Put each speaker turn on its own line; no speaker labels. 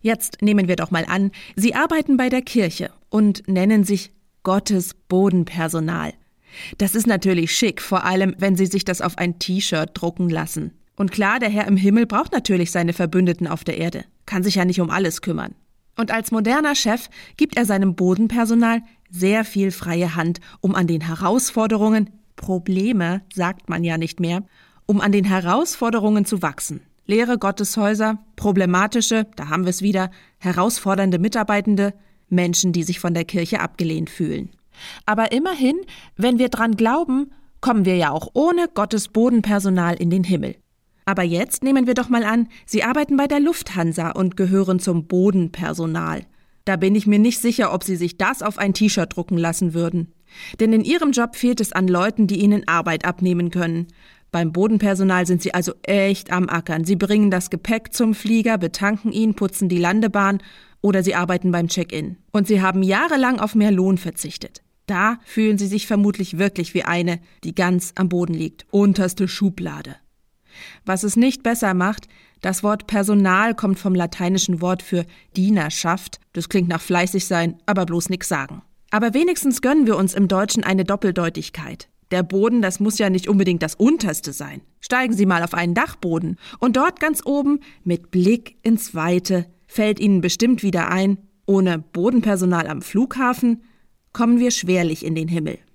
Jetzt nehmen wir doch mal an, Sie arbeiten bei der Kirche und nennen sich Gottes Bodenpersonal. Das ist natürlich schick, vor allem, wenn Sie sich das auf ein T-Shirt drucken lassen. Und klar, der Herr im Himmel braucht natürlich seine Verbündeten auf der Erde, kann sich ja nicht um alles kümmern. Und als moderner Chef gibt er seinem Bodenpersonal sehr viel freie Hand, um an den Herausforderungen, Probleme sagt man ja nicht mehr, um an den Herausforderungen zu wachsen. Leere Gotteshäuser, problematische, da haben wir es wieder, herausfordernde Mitarbeitende, Menschen, die sich von der Kirche abgelehnt fühlen. Aber immerhin, wenn wir dran glauben, kommen wir ja auch ohne Gottes Bodenpersonal in den Himmel. Aber jetzt nehmen wir doch mal an, Sie arbeiten bei der Lufthansa und gehören zum Bodenpersonal. Da bin ich mir nicht sicher, ob Sie sich das auf ein T-Shirt drucken lassen würden. Denn in Ihrem Job fehlt es an Leuten, die Ihnen Arbeit abnehmen können. Beim Bodenpersonal sind Sie also echt am Ackern. Sie bringen das Gepäck zum Flieger, betanken ihn, putzen die Landebahn oder Sie arbeiten beim Check-in. Und Sie haben jahrelang auf mehr Lohn verzichtet. Da fühlen Sie sich vermutlich wirklich wie eine, die ganz am Boden liegt. Unterste Schublade. Was es nicht besser macht, das Wort Personal kommt vom lateinischen Wort für Dienerschaft. Das klingt nach fleißig sein, aber bloß nix sagen. Aber wenigstens gönnen wir uns im Deutschen eine Doppeldeutigkeit. Der Boden, das muss ja nicht unbedingt das Unterste sein. Steigen Sie mal auf einen Dachboden und dort ganz oben, mit Blick ins Weite, fällt Ihnen bestimmt wieder ein, ohne Bodenpersonal am Flughafen kommen wir schwerlich in den Himmel.